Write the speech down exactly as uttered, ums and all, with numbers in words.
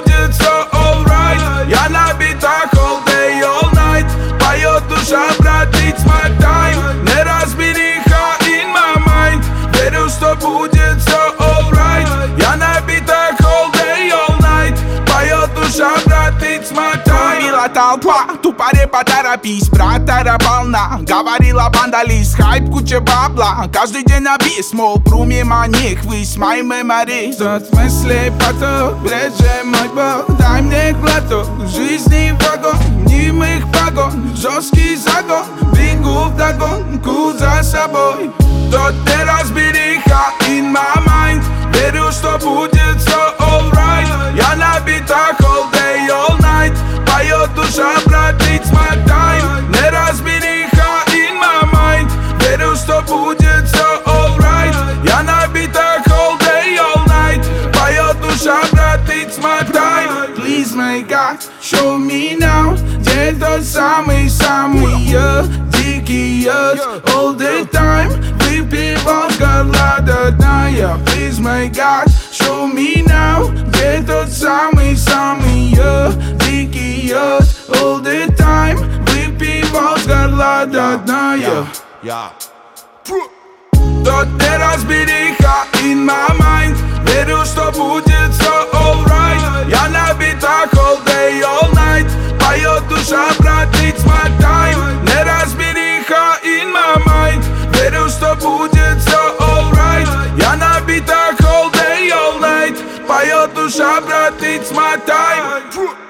будет все alright. Я набита all day, all night. Поет душа, брат, it's my time. Не разбериха in my mind. Верю, что будет все alright. Я набита all day, all night. Поет душа, брат, it's my time. Била толпа, тупаре поторопись, брат, эра полна. Говорила банда лист, хайп, куча бабла. Каждый день на бис, мол, пру мимо них, весь my memory. Тот мысли поток, реже мой бог. Дай мне глоток, жизни вагон, немых погон, жесткий загон. Бегу вдогонку за собой. Тот не разбериха in my mind. Верю, что будет все alright. Я набита all day, all night. Поет душа, брат, it's my time. Не разбериха in my mind. Верю, что будет все alright. Я набита all day, all night. Поет душа, брат, it's my time. Please, my God, show me now. Где тот самый-самый я, дикий я, all the time. Выпивал с горла до дна я. Please, my God, show me now. Где тот самый-самый я, дикий я, all the time. Выпивал с горла до дна я. Тот не разбериха in my mind. Верю, что будет все alright. Я набита all day, all night. Поет душа, брат, it's my time. Не разбериха in my mind. Верю, что будет все alright. Я набита all day, all night. Поет душа, брат, it's my time.